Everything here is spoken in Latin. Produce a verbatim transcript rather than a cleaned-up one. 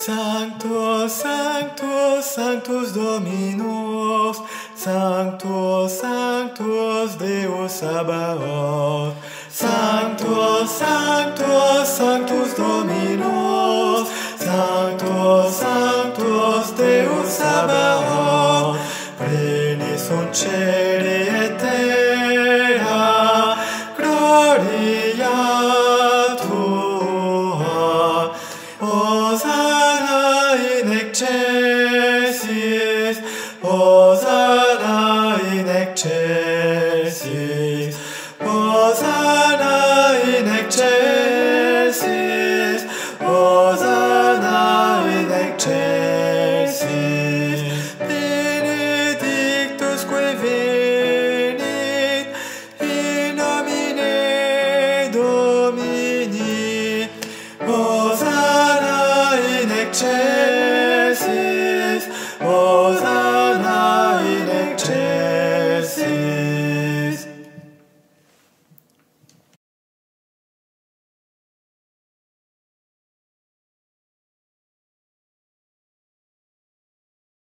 Sanctus, Sanctus, Sanctus Dominus, Sanctus, Sanctus Deus Sabaoth, Sanctus, Sanctus, Sanctus Dominus, Sanctus